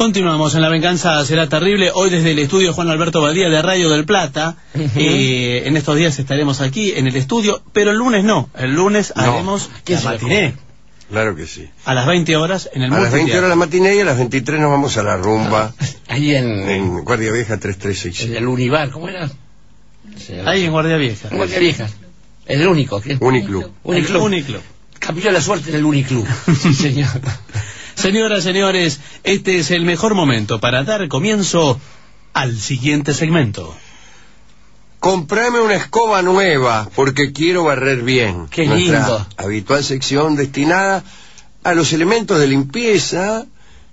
Continuamos en La Venganza Será Terrible, hoy desde el estudio Juan Alberto Badía de Radio del Plata. En estos días estaremos aquí en el estudio, pero el lunes no, el lunes haremos la matiné. Claro que sí. A las 20 horas en el A las 20 horas la matiné y a las 23 nos vamos a la rumba. Ahí en Guardia Vieja 3366. el Univar, ¿cómo era? Ahí en Guardia Vieja. Guardia Vieja. El único. ¿Qué? Uniclub. Uniclub. Cambió la suerte en el Uniclub. Sí, señor. Señoras, señores, este es el mejor momento para dar comienzo al siguiente segmento. Comprame una escoba nueva porque quiero barrer bien. Qué Nuestra lindo. habitual sección destinada a los elementos de limpieza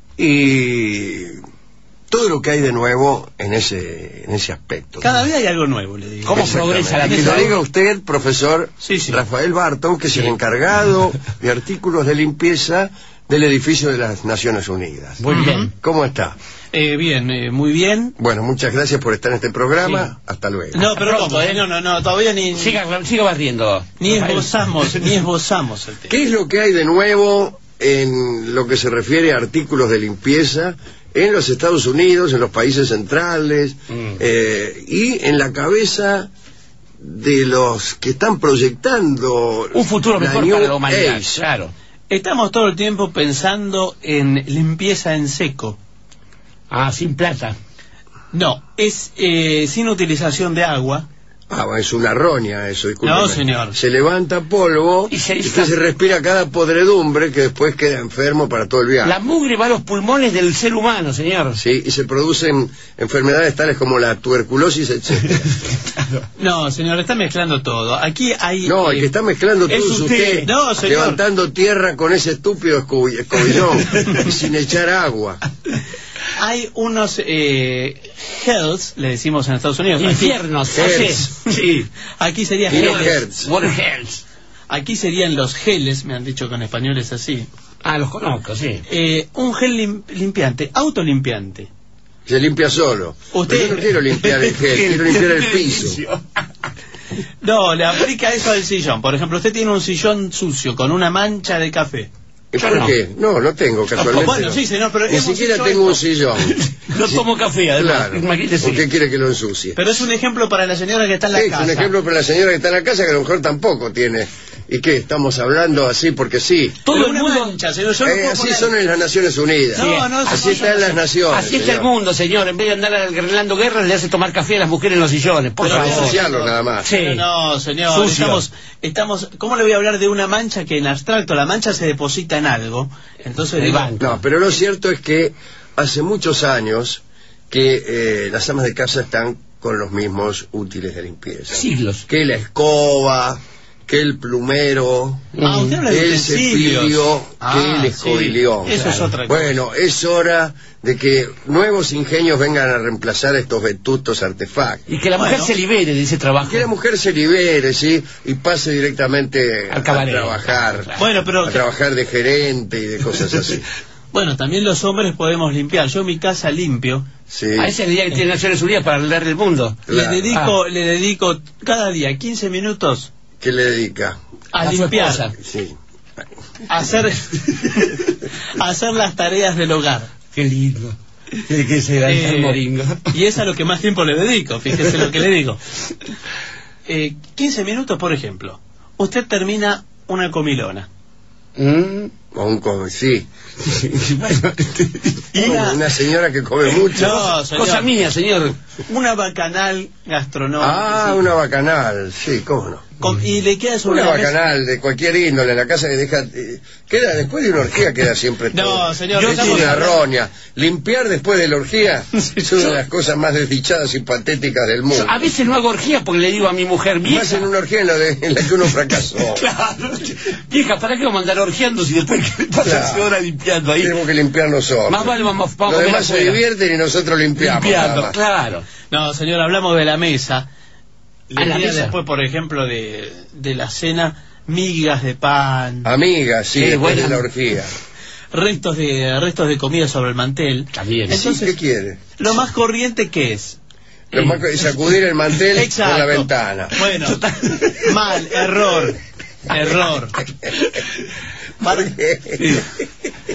y todo lo que hay de nuevo en ese aspecto. Cada día hay algo nuevo, le digo. ¿Cómo progresa la Que vida? lo diga usted, profesor Sí. Rafael Barton, que es el encargado de artículos de limpieza del edificio de las Naciones Unidas. Muy bien. ¿Cómo está? Bien, muy bien. Bueno, muchas gracias por estar en este programa. Hasta luego. No, pero pronto, ¿cómo? No, todavía ni Siga barriendo. esbozamos el tema. ¿Qué es lo que hay de nuevo en lo que se refiere a artículos de limpieza en los Estados Unidos, en los países centrales y en la cabeza de los que están proyectando Un futuro la mejor New para la humanidad, Age? claro. Estamos todo el tiempo pensando en limpieza en seco. Ah, sin plata. No, es sin utilización de agua. Ah, es una roña eso, discúlpeme. No, señor. Se levanta polvo Y y se usted se respira cada podredumbre que después queda enfermo para todo el viaje. La mugre va a los pulmones del ser humano, señor. Sí, y se producen enfermedades tales como la tuberculosis, etc. No, señor, está mezclando todo. Aquí hay... No, el que está mezclando todo es es usted, No, señor. levantando tierra con ese estúpido escobillón sin echar agua. Hay unos hells, le decimos en Estados Unidos. Infiernos. Hells. Sí, aquí sería Y no geles. hertz. Water hells. Aquí serían los geles, me han dicho con españoles así. Ah, los conozco, sí. Un gel limpiante, autolimpiante. Se limpia solo. Usted- Pero yo no quiero limpiar el gel, quiero limpiar el piso. No, le aplica eso al sillón. Por ejemplo, usted tiene un sillón sucio con una mancha de café. ¿Y por qué? No, no tengo casualmente. Bueno, no. sí, señor, pero Ni hemos siquiera hecho tengo un esto. sillón. No tomo café, además. Claro. Imagínese. ¿Por qué quiere que lo ensucie? Pero es un ejemplo para la señora que está en la Sí, es casa. un ejemplo para la señora que está en la casa que a lo mejor tampoco tiene. ¿Y qué? ¿Estamos hablando así porque sí? Todo Todo el el mundo... mundo- mancha, señor, yo no puedo Así poner- son en las Naciones Unidas. No, así están las naciones. Así está el señor. mundo, señor. En vez de andar arreglando guerras, le hace tomar café a las mujeres en los sillones. Por Para favor. ensuciarlo nada más. Sí. No, señor, Sucio. estamos... ¿Cómo le voy a hablar de una mancha que en abstracto la mancha se deposita en algo? Entonces El digo, banco. No, pero lo cierto es que hace muchos años que las amas de casa están con los mismos útiles de limpieza. Siglos. Que la escoba, que el plumero, usted habla de el utensilios. cepillo, que el sí, escobillón. eso es otra cosa. Bueno, es hora de que nuevos ingenios vengan a reemplazar estos vetustos artefactos. Y que la mujer Bueno. se libere de ese trabajo. Que la mujer se libere, ¿sí? Y pase directamente Al a cabaret. trabajar. Claro. Bueno, pero... A trabajar de gerente y de cosas así. Bueno, también los hombres podemos limpiar. Yo mi casa limpio. Sí. A ese día que tiene Naciones Unidas para arreglar el mundo. Claro. Le dedico cada día 15 minutos ¿Qué le dedica? a A su limpiar, esposa. Sí. a hacer, a hacer las tareas del hogar. Qué lindo. Que se da el moringo. Y es a lo que más tiempo le dedico, fíjese lo que le digo. 15 minutos, por ejemplo. Usted termina una comilona. Sí. Una señora que come mucho. No, señor. Cosa mía, señor. Una bacanal gastronómica. Ah, una bacanal, sí, cómo no. Y le queda sobre Una la mesa... bacanal de cualquier índole, en la casa que deja... queda después de una orgía queda siempre No, todo. señor, Es estamos una hablando- roña. Limpiar después de la orgía es una de las cosas más desdichadas y patéticas del mundo. A veces no hago orgía porque le digo a mi mujer, Más vieja. en una orgía en la que uno fracasó. Claro. Vieja, ¿para qué vamos a andar orgiando si después que pasa Claro. horas limpiando ahí? Tenemos que limpiar nosotros. Más vale vamos a Los comer demás se afuera. divierten y nosotros limpiamos. nada Limpiando, más. claro. No, señor, hablamos de la mesa. Le Ah, la queda mesa. después, por ejemplo, de la cena, migas de pan, Amiga, sí, Sí, después buena. de la orgía. restos de comida sobre el mantel. También. Entonces, ¿Qué quiere? lo más corriente, ¿qué es? Lo más que- sacudir el mantel Exacto. por la ventana. Bueno, mal, error.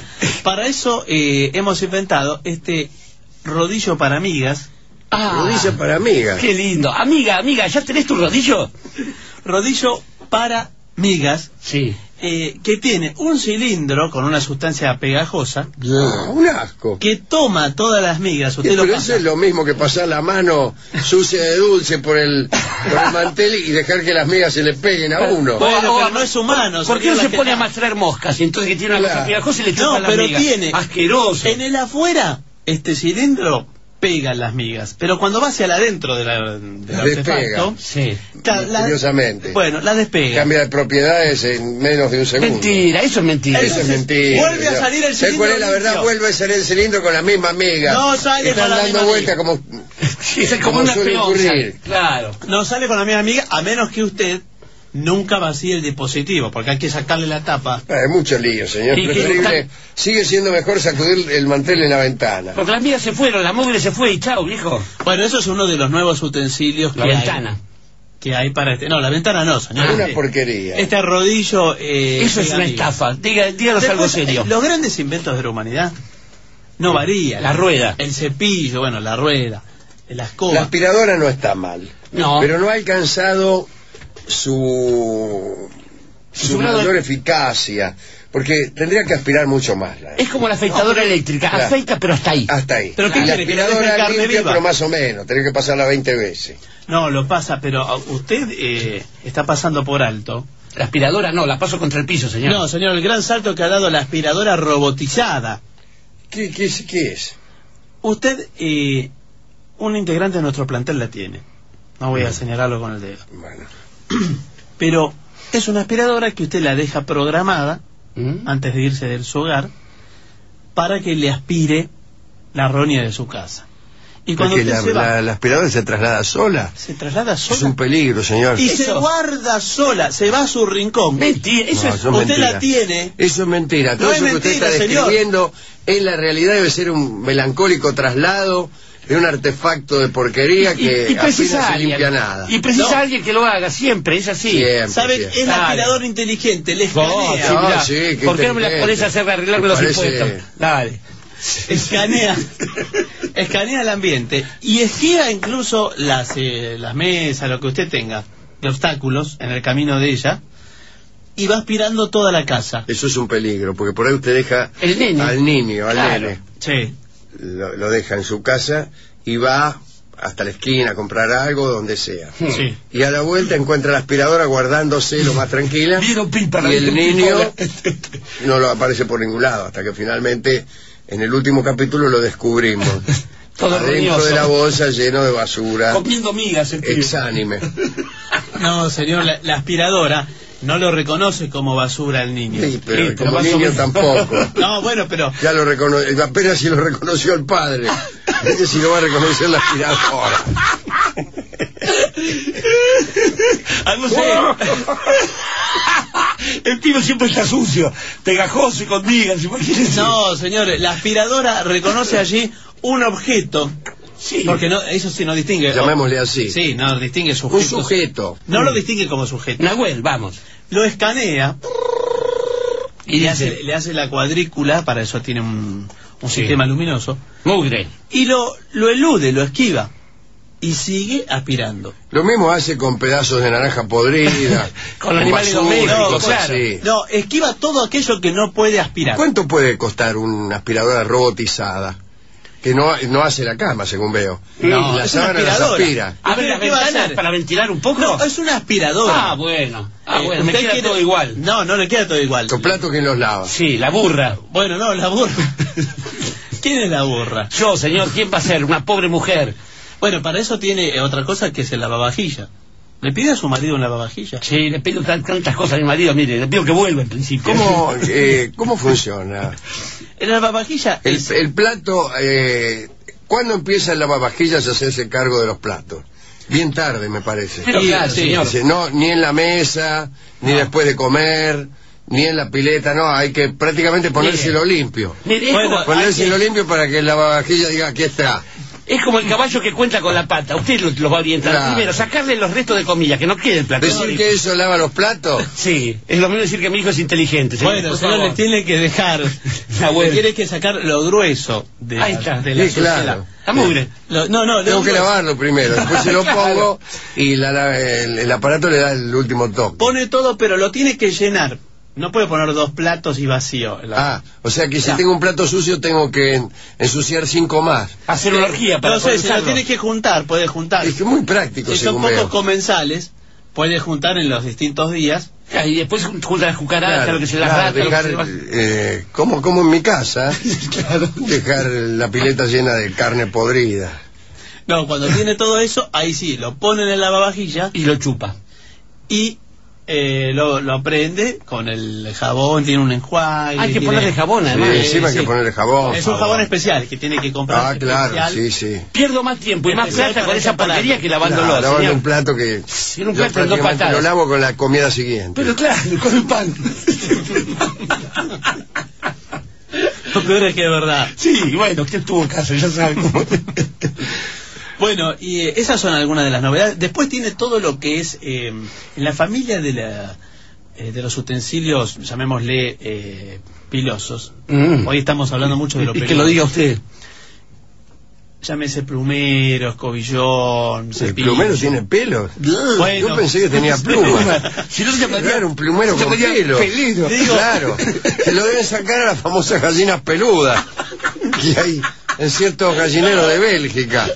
Para eso hemos inventado este rodillo para amigas. Rodillo para amigas. Qué lindo. Amiga, ¿ya tenés tu rodillo? Rodillo para migas. Sí. Que tiene un cilindro con una sustancia pegajosa. Un asco. Que toma todas las migas. Usted Pero lo eso pasa. es lo mismo que pasar la mano sucia de dulce por el mantel y dejar que las migas se le peguen a uno. Bueno, O- pero no es humano. ¿Por qué no señor, se pone a mastrar moscas? Y entonces que tiene una cosa pegajosa y le chupa No, las pero migas. tiene. Asqueroso. En el afuera, este cilindro pega las migas. Pero cuando va hacia el adentro del Despega. artefacto, Sí. Misteriosamente. bueno, la despega. Cambia de propiedades en menos de un segundo. Mentira, eso es mentira. Eso es mentira. Vuelve a salir el ¿Sabes cuál es la cilindro verdad? limpio. Vuelve a salir el cilindro con la misma amiga. No sale Están con la dando misma vueltas como... Sí, es como Como una suele peonza. ocurrir. Claro. No sale con la misma amiga, a menos que usted nunca vacíe el dispositivo, porque hay que sacarle la tapa. Hay mucho lío, señor. Y que Preferible. Sigue siendo mejor sacudir el mantel en la ventana. Porque las migas se fueron, la mugre se fue y chao, viejo. Bueno, eso es uno de los nuevos utensilios La que ventana. hay. Que hay para este. No, la ventana no, señor. Una porquería. Este rodillo. Eso es pega una migas. estafa. Díganos algo Después, serio. los grandes inventos de la humanidad no varían. La rueda. El cepillo, bueno, la rueda, la escoba. La aspiradora no está mal. No. Pero no ha alcanzado su grado mayor de- eficacia. Porque tendría que aspirar mucho más. Es como la afeitadora eléctrica. Claro. Afeita, pero hasta ahí. Hasta ahí. ¿Pero qué Y la quiere, que le deje aspiradora carne limpia, viva? pero más o menos. Tenés que pasarla 20 veces. No, lo pasa, pero usted está pasando por alto. La aspiradora no, la paso contra el piso, señor. No, señor, el gran salto que ha dado la aspiradora robotizada. ¿Qué es? Usted, un integrante de nuestro plantel la tiene. No voy a señalarlo con el dedo. Bueno. Pero es una aspiradora que usted la deja programada ¿Mm? antes de irse de su hogar para que le aspire la roña de su casa. Y cuando Porque usted se va, la aspiradora se traslada sola. se traslada Es un sola peligro, señor. y se Eso. guarda sola, se va a su rincón. Mentira, eso No, es... eso es Usted mentira. la tiene. Eso es mentira. Todo No es eso que usted mentira, está señor. describiendo en la realidad debe ser un melancólico traslado de un artefacto de porquería que y apenas precisa se alguien. limpia nada. Y precisa No. alguien que lo haga, siempre, es así. Siempre, ¿Saben? siempre. Es Dale. aspirador inteligente, le No, escanea. sí, mirá, sí, qué ¿por qué no me la inteligente. pones a hacer arreglarme los Parece- impuestos? Dale. Escanea el ambiente y esquiva incluso las mesas, lo que usted tenga, de obstáculos en el camino de ella, y va aspirando toda la casa. Eso es un peligro, porque por ahí usted deja El nene. al niño, al Claro. nene, Sí. lo deja en su casa y va hasta la esquina a comprar algo, donde sea. Sí. Y a la vuelta encuentra la aspiradora guardándose lo más tranquila Vieron pipa, y el niño pipa. no lo aparece por ningún lado, hasta que finalmente en el último capítulo lo descubrimos. Todo Adentro roñoso. de la bolsa lleno de basura, Comiendo migas el pibe. exánime. No, señor, la aspiradora no lo reconoce como basura al niño. Sí, pero Sí, pero como más o niño menos. tampoco. No, bueno, pero Ya lo apenas si lo reconoció el padre. Este si lo va a reconocer la aspiradora. Ah, no sé. El pibe siempre está sucio, pegajoso y con migas, imagínense. no, señor, la aspiradora reconoce allí un objeto. Sí. Porque no, eso sí no distingue. Llamémosle así. Sí, no distingue Un sujetos. sujeto. No lo distingue como sujeto. Nahuel, vamos. Lo escanea y le dice, hace la cuadrícula, para eso tiene un Sí. sistema luminoso, mugre. y lo elude, lo esquiva, y sigue aspirando. Lo mismo hace con pedazos de naranja podrida. Con animales basura, domésticos, cosas claro. así. No, esquiva todo aquello que no puede aspirar. ¿Cuánto puede costar una aspiradora robotizada? Que no hace la cama, según veo. No, la es una sábana las aspiradora. aspira. ¿Abre las ¿Qué va a ventanas hacer? para ventilar un poco? No, es una aspiradora. Ah, bueno. Me usted queda quiere- todo igual. No, no le queda todo igual. Los platos que los lava. Sí, la burra. Bueno, no, la burra. ¿Quién es la burra? Yo, señor, ¿quién va a ser? Una pobre mujer. Bueno, para eso tiene otra cosa que es el lavavajilla. ¿Le pide a su marido un lavavajilla? Sí, le pido tantas cosas a mi marido, mire, le pido que vuelva en principio. ¿Cómo funciona? El lavavajilla es... El plato, ¿cuándo empieza el lavavajillas a hacerse cargo de los platos? Bien tarde, me parece. Pero Sí, claro, sí. señor. Dice, no, ni en la mesa, ni después de comer, ni en la pileta, no, hay que prácticamente ponérselo limpio. Mire, es Bueno, como- Ponérselo limpio para que el lavavajillas diga, aquí está. Es como el caballo que cuenta con la pata. Usted los va a orientar. Claro. Primero, sacarle los restos de comida, que no quede el plato. ¿Decir que eso lava los platos? Sí, es lo mismo decir que mi hijo es inteligente. Señor, Bueno, por señor, favor. le tiene que dejar, le tiene que sacar lo grueso de Ahí la, está. de la Sí, suciedad. claro. Está mugre. No, Tengo que grueso. lavarlo primero, después se lo pongo y el aparato le da el último toque. Pone todo, pero lo tiene que llenar. No puede poner 2 platos y vacío. O sea que si Ya. tengo un plato sucio tengo que ensuciar 5 más. Hacer una orgía para No sé, poder se lo usarlo. tiene que juntar, puede juntar. Es que es muy práctico, Si son según pocos veo. comensales, puede juntar en los distintos días. Ah, y después junta las cucarachas, Claro, lo que se las claro, rata, lo que dejar, se va- como en mi casa, dejar la pileta llena de carne podrida. No, cuando tiene todo eso, ahí sí, lo pone en el lavavajilla y lo chupa. y lo prende con el jabón, tiene un enjuague. Hay que tiene- ponerle jabón, Sí, además. encima hay que ponerle jabón. Es un jabón especial que tiene que comprar. Ah, claro, especial. sí, sí. Pierdo más tiempo y más Especial plata para con esa ese aparato. porquería que lavándolo, Claro, lavando señor. un plato que En un yo plato en dos prácticamente patadas. lo lavo con la comida siguiente. Pero claro, con el pan. Lo peor es que es verdad. Sí, bueno, usted tuvo en casa, ya sabe cómo. Bueno, y esas son algunas de las novedades. Después tiene todo lo que es en la familia de los utensilios, llamémosle pilosos. Hoy estamos hablando mucho de lo Y peludo. que lo diga usted. Llámese plumero, escobillón, ¿El cepillo. plumero tiene pelos? Bueno. Yo pensé que tenía plumas. Si no se llamaría Claro, un plumero se con llamaría pelo. pelero. Digo- Claro, se lo deben sacar a las famosas gallinas peludas que hay en ciertos gallineros de Bélgica.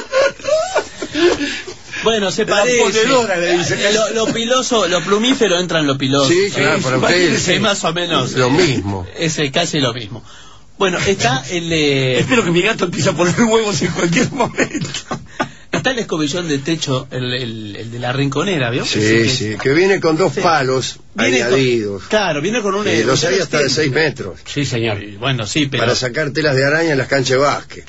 Bueno, se La parece. ponedora, le dice. Lo piloso, lo plumífero entra en lo piloso. Sí, claro, para ustedes Es más o menos. lo mismo. Es casi lo mismo. Bueno, está el Espero que mi gato empiece a poner huevos en cualquier momento. está el escobillón de techo, el de la rinconera, ¿vio? Sí, Ese que- sí, que viene con 2 Sí. palos Viene con- añadidos. claro, viene con un... Los hay hasta de 6 metros. Sí, señor. Bueno, sí, pero... Para sacar telas de araña en las canchas de básquet.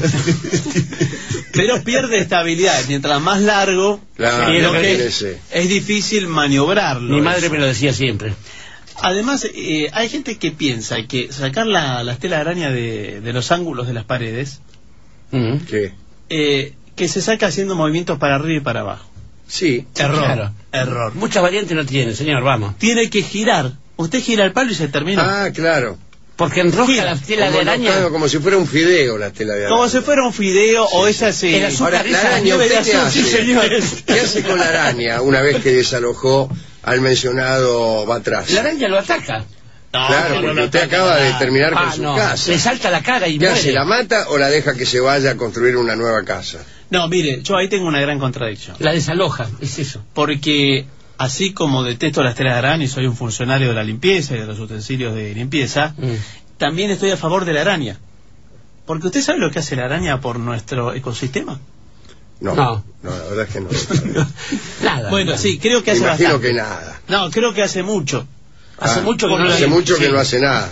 Pero pierde estabilidad. Mientras más largo, Claro, creo que imagínese. es difícil maniobrarlo. Mi madre eso. me lo decía siempre. Además, hay gente que piensa que sacar las telas de araña de los ángulos de las paredes, ¿Qué? que se saca haciendo movimientos para arriba y para abajo. Sí. Error. Claro. Error. Muchas variantes no tiene, señor, vamos. Tiene que girar. Usted gira el palo y se termina. Ah, claro. Porque enrosca Gira. la tela de Como, araña. como si fuera un fideo la tela de araña. Como si fuera un fideo o esas... El azúcar Ahora, la esa, araña, nieve de ¿usted qué azúcar, hace? sí, señor. ¿Qué hace con la araña una vez que desalojó al mencionado Batrás? La araña lo ataca. No, Claro, no, porque no usted ataca acaba de nada. terminar con Ah, su no. casa. Le salta la cara y ¿Qué muere. hace? ¿La mata o la deja que se vaya a construir una nueva casa? No, mire, yo ahí tengo una gran contradicción. La desaloja, es eso. Porque así como detesto las telas de araña y soy un funcionario de la limpieza y de los utensilios de limpieza, también estoy a favor de la araña. Porque usted sabe lo que hace la araña por nuestro ecosistema. No, No. la verdad es que no. Nada. Bueno, nada. sí, creo que Me hace imagino bastante. que nada. No, creo que hace mucho. Hace Ah, mucho que no hace la- mucho que sí. no hace nada.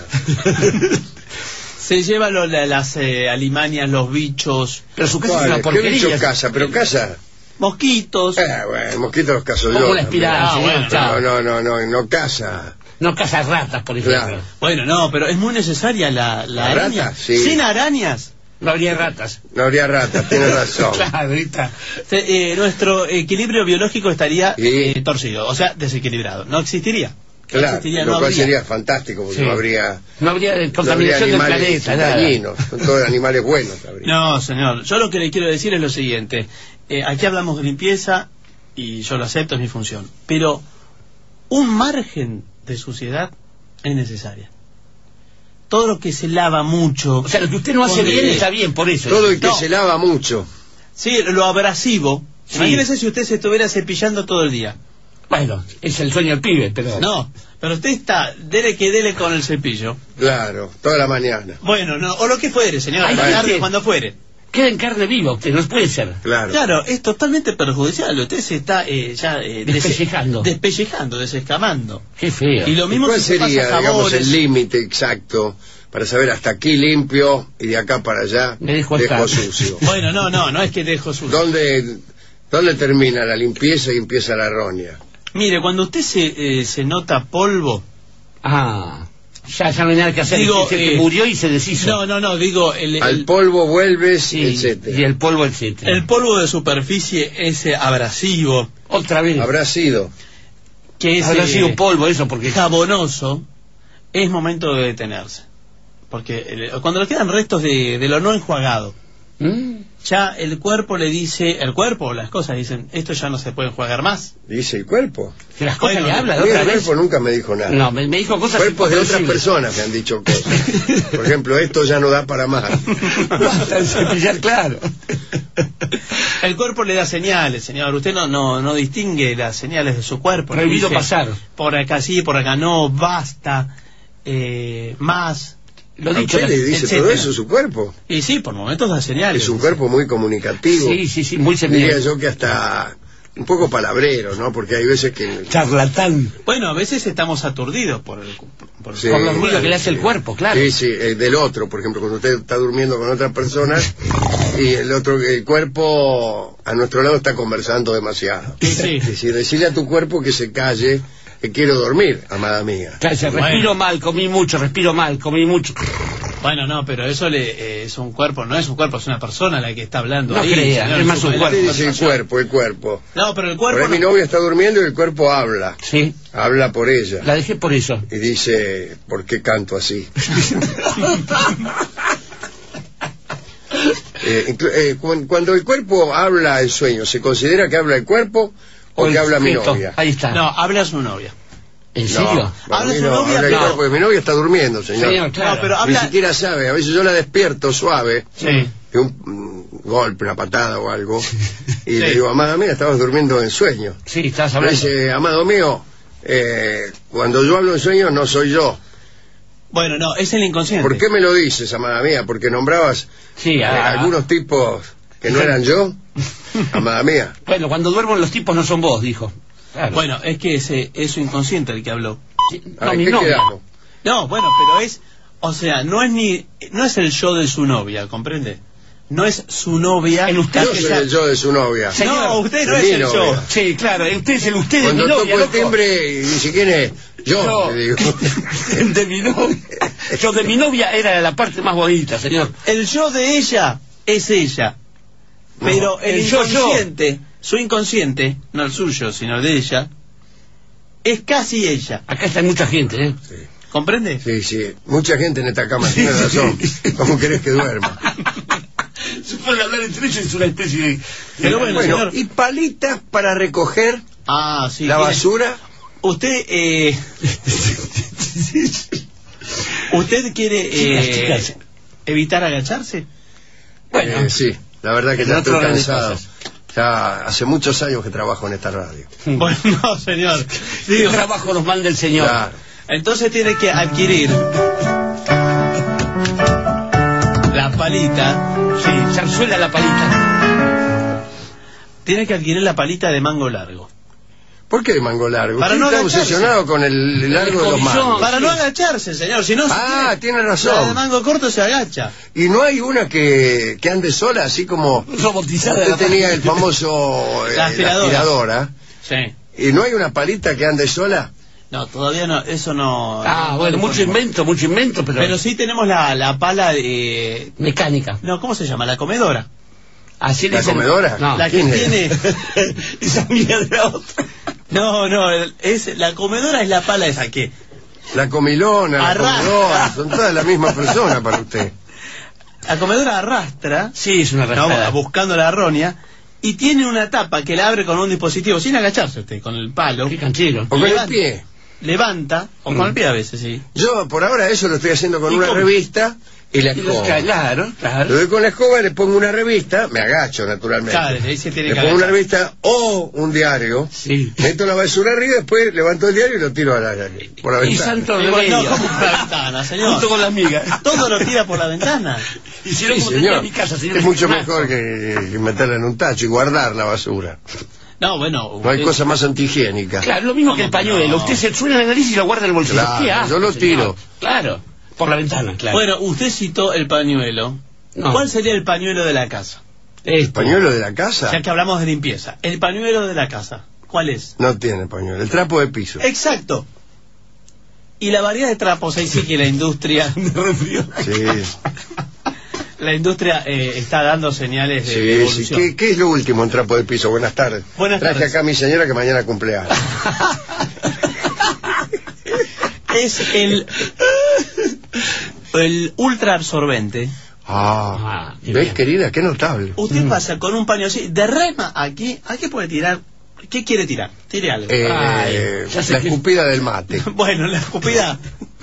Se lleva las alimañas, los bichos, Pero su casa es Vale, una ¿qué porquería. bicho casa? Pero casa. mosquitos. Bueno, mosquitos los caso Como yo. una espiral, Ah, señor, bueno, chao. No casa. No caza ratas, por ejemplo. Claro. Bueno, no, pero es muy necesaria la ¿La araña. rata? Sí. Sin arañas, No habría ratas. No habría ratas, tiene razón. Claro, ahorita. nuestro equilibrio biológico estaría Sí. torcido, o sea, desequilibrado. No existiría. No Claro, existiría, lo no cual habría. sería fantástico porque Sí. no habría No habría contaminación del animales planeta, nada. dañinos, son todos animales buenos. habría. No, señor. Yo lo que le quiero decir es lo siguiente. Aquí hablamos de limpieza y yo lo acepto, es mi función. Pero un margen de suciedad es necesaria. Todo lo que se lava mucho... O sea, lo que usted no hace Con- bien está bien, por eso. Todo el que No. se lava mucho. Sí, lo abrasivo. Sí. Imagínese si usted se estuviera cepillando todo el día. Bueno, es el sueño del pibe, pero... No, pero usted está, dele con el cepillo. Claro, toda la mañana. Bueno, no, o lo que fuere, señor, Ay, a la sí. tarde, cuando fuere. Queda en carne viva usted, no puede ser. Claro. Claro, es totalmente perjudicial. Usted se está Despellejando. despellejando, desescamando. Qué feo. Y lo mismo ¿Cuál que se sería, pasa a digamos, jabones. el límite exacto para saber hasta aquí limpio y de acá para allá Me dejo estar. sucio? Bueno, no es que dejo sucio. ¿Dónde termina la limpieza y empieza la roña? Mire, cuando usted se nota polvo, Ah, Ya no hay nada que hacer. Digo, que murió y se deshizo. No, digo... Al polvo vuelves, Sí, etcétera. y el polvo, etcétera. El polvo de superficie, ese abrasivo, Otra vez. Habrá sido. que es Habrá sido polvo eso, porque... jabonoso, es momento de detenerse. Porque cuando le quedan restos de lo no enjuagado, ya el cuerpo le dice, el cuerpo o las cosas dicen, esto ya no se puede enjuagar más. Dice el cuerpo. Que las cosas Bueno, le hablan A mí otra el vez. cuerpo nunca me dijo nada. No, me dijo cosas Cuerpos de otras incomprensibles. personas me han dicho cosas. Por ejemplo, esto ya no da para más. Basta de cepillar, claro. El cuerpo le da señales, señor. Usted no distingue las señales de su cuerpo. Le Prohibido dice, pasar. por acá sí, por acá no, basta, más. Lo ¿A dicho, usted le dice etcétera. todo eso su cuerpo? Y sí, por momentos da señales. Es un cuerpo muy comunicativo. Sí, muy Diría señal. yo que hasta un poco palabrero, ¿no? Porque hay veces que... Charlatán. Bueno, a veces estamos aturdidos por el Sí. Por los ruidos que le hace el cuerpo, claro. Sí, del otro, por ejemplo, cuando usted está durmiendo con otra persona y el cuerpo a nuestro lado está conversando demasiado. Sí. Es decir, decirle a tu cuerpo que se calle, que quiero dormir, amada mía. Cállate, Bueno. respiro mal, comí mucho, respiro mal, comí mucho. Bueno, no, pero eso es un cuerpo, no es un cuerpo, es una persona la que está hablando No ahí. crea, señor, es más un su- cuerpo. Usted dice el cuerpo. No, pero el Por cuerpo... ahí mi novia está durmiendo y el cuerpo habla. Sí, Habla por ella. la dejé por eso. Y dice, ¿por qué canto así? Cuando el cuerpo habla en sueño, ¿se considera que habla el cuerpo o el que habla mi sujeto. novia? Ahí está. No, habla su novia. ¿En serio? para ¿Habla mí su no, novia? habla el No. cuerpo, porque mi novia está durmiendo, señor. Señor, claro. No, pero Ni habla... siquiera sabe, a veces yo la despierto suave, Sí. de un golpe, una patada o algo, y Sí. le digo, amada mía, estabas durmiendo en sueño. Sí, estabas Me hablando. dice, amado mío, cuando yo hablo en sueño no soy yo. Bueno, no, es el inconsciente. ¿Por qué me lo dices, amada mía? ¿Porque nombrabas Sí, algunos tipos que no eran yo? Amada mía. Bueno, cuando duermo los tipos no son vos, dijo. Claro. Bueno, es que es su inconsciente el que habló. Sí, ¿A no, mi qué novia. quedamos? No, bueno, pero es... O sea, no es el yo de su novia, ¿comprende? No es su novia... El usted Yo que soy ya- el yo de su novia. Señor, no, usted no de es mi el yo. novia. Sí, claro, usted es el usted de Cuando mi novia, toco el loco. timbre y dice, ¿quién es? Yo, le digo. De mi novia. Yo de mi novia era la parte más bonita, señor. El yo de ella es ella. Pero No, el el yo. inconsciente, su inconsciente, no el suyo, sino el de ella, es casi ella. Acá está mucha gente, ¿eh? Sí, ¿Comprende? sí, sí. Mucha gente en esta cama tiene razón. ¿Cómo querés que duerma? Se puede hablar entre ellos, es una especie de... Pero bueno, señor. ¿y palitas para recoger Ah, sí. la tiene- basura? Usted, ¿usted quiere Chicas. evitar agacharse? Bueno, Sí, la verdad que en ya otro estoy orden de cansado. cosas. Ya hace muchos años que trabajo en esta radio. Bueno, no, señor. el Digo, trabajo nos manda el señor. Claro. entonces tiene que adquirir la palita. Sí, zarzuela la palita. Tiene que adquirir la palita de mango largo. ¿Por qué mango largo? Para Usted no está agacharse. obsesionado con el largo de los Comisión. mangos. Para no agacharse, señor. Si no, Ah, tiene la de razón. mango corto se agacha. Y no hay una que ande sola, así como Robotizada usted la tenía el famoso La la aspiradora. aspiradora. Sí. ¿Y no hay una palita que ande sola? No, todavía no, eso no... Ah, no bueno, lo mucho ponemos. invento, pero... Pero sí tenemos la pala de... Mecánica. No, ¿cómo se llama? La comedora. Así le ¿La dicen- comedora? No, La que ¿quién es? tiene... esa amiga de la otra. No, la comedora es la pala esa que... La comilona, la Arrastra. comedora, son todas la misma persona para usted. La comedora arrastra, Sí, es una no, rascada. buscando la arronia, y tiene una tapa que la abre con un dispositivo, sin agacharse usted, con el palo. Qué canchero. O con el Levanta. pie. Levanta, o con el pie a veces, sí. Yo por ahora eso lo estoy haciendo con ¿Y una cómo? revista y la Y los escoba. claro, Le claro. doy con la escoba, le pongo una revista, me agacho naturalmente. Claro, ahí se tiene Le que pongo una agachar. revista o un diario, Sí. meto la basura arriba, después levanto el diario y lo tiro por la Y ventana. santo Y bueno, remedio. no, ¿cómo por la ventana, señor? Junto con la amiga. Todo lo tira por la ventana. Hicieron Sí, como tenía señor. en mi casa, señor. Es mucho mejor que meterla en un tacho y guardar la basura. No, bueno... No hay usted- cosa más antihigiénica. Claro, lo mismo que el pañuelo. No. Usted se suena la nariz y lo guarda en el bolsillo. Claro, ¿Qué hace, yo lo señor? tiro. Claro, por la ventana, claro. Bueno, usted citó el pañuelo. No. ¿Cuál sería el pañuelo de la casa? Esto. ¿Pañuelo de la casa? Ya que hablamos de limpieza. El pañuelo de la casa. ¿Cuál es? No tiene pañuelo. El trapo de piso. Exacto. Y la variedad de trapos, ahí sí que la industria... Sí. La industria está dando señales de Sí, evolución. sí. ¿Qué es lo último en trapo de piso? Buenas tardes. Buenas Traje tardes. acá a mi señora que mañana cumpleaños. Es el ultra absorbente. Qué ¿Ves, bien. querida? Qué notable. Usted pasa con un paño así, derrama aquí. ¿A qué puede tirar? ¿Qué quiere tirar? Tire algo. Ya sé La que- escupida del mate. Bueno, la escupida.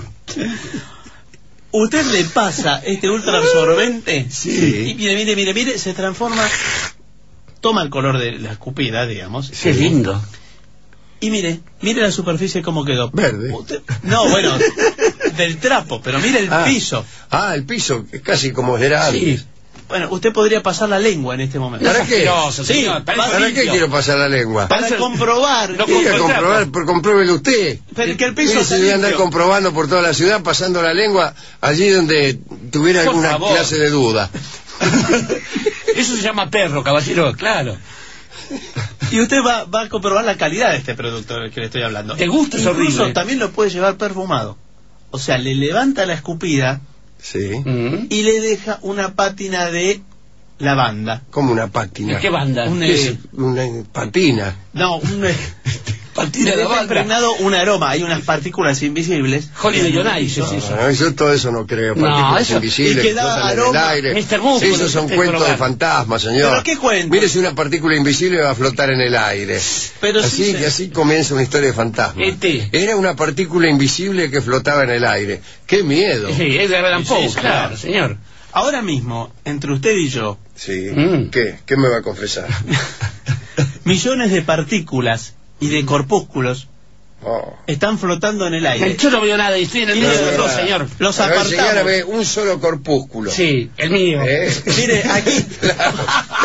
Usted le pasa este ultra absorbente. Sí. Y mire, se transforma. Toma el color de la escupida, digamos. Qué lindo. Y mire la superficie cómo quedó. Verde. No, bueno, del trapo, pero mire el piso. El piso, es casi como era antes. Sí. Bueno, usted podría pasar la lengua en este momento. ¿Para qué? Asqueroso, Sí, señor, parece ¿Para qué limpio. quiero pasar la lengua? Para Parece- comprobar No que, Voy a compro el comprobar, trapo. pero compruébelo usted. pero que el piso Mire, está se debe andar limpio. comprobando por toda la ciudad, pasando la lengua allí donde tuviera Por alguna favor. clase de duda. Eso se llama perro, caballero, claro. Y usted va a comprobar la calidad de este producto del que le estoy hablando. ¿Te gusta? Es Incluso horrible. también lo puede llevar perfumado. O sea, le levanta la escupida Sí. y le deja una pátina de lavanda. Como una pátina. ¿De qué banda? Un, Es una patina. No, Partida le de la deja banda. impregnado un aroma. Hay unas partículas invisibles. Holly de Yonais es eso. No, yo todo eso no creo. No, Partículas eso- invisibles y que que da flotan en el aroma. aire. Mr. Músculo, Esos son usted cuentos de probar. fantasmas, señor. ¿Pero qué cuentos? Mire si una partícula invisible va a flotar en el aire. Pero así, sí, así comienza una historia de fantasmas. E.T.. Era una partícula invisible que flotaba en el aire. ¡Qué miedo! Sí, Edgar Allan Sí, Poe, sí, claro, claro. señor. Ahora mismo, entre usted y yo, Sí. Mm. ¿Qué? ¿Qué me va a confesar? millones de partículas y de corpúsculos Oh. están flotando en el aire. Yo no veo nada y estoy en el medio de los dos, señor. Los A ver, apartamos. señálame un solo corpúsculo. Sí, el mío. Mire, aquí Claro,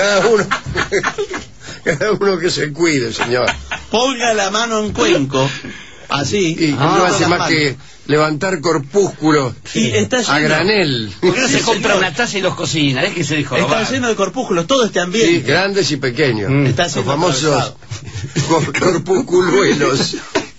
cada uno que se cuide, señor. ponga la mano en cuenco, así. Y no hace más que levantar corpúsculos Y está a lleno, granel. ¿Por qué no Sí, se compra señor. una taza y los cocina? Es que se dijo está lleno de corpúsculos, todo este Sí, ambiente. grandes y pequeños. Está Los siendo famosos corpusculuelos.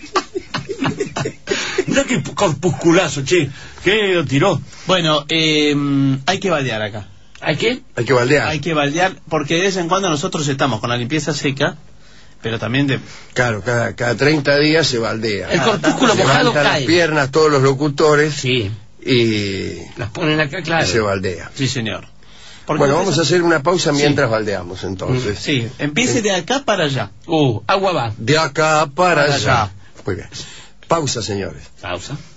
Mira qué corpusculazo, che. ¿Qué lo tiró? Bueno, hay que baldear acá. ¿Hay qué? Hay que baldear. Hay que baldear porque de vez en cuando nosotros estamos con la limpieza seca, pero también de... Claro, cada 30 días se baldea. El corpúsculo mojado Levantan las cae. piernas todos los locutores Sí, y las ponen acá, se claro. baldea. Sí, señor. Porque Bueno, usted vamos a hacer una pausa mientras baldeamos entonces. Sí, empiece de acá para allá. Agua va. De acá para Para allá. allá. Muy bien. Pausa, señores. Pausa.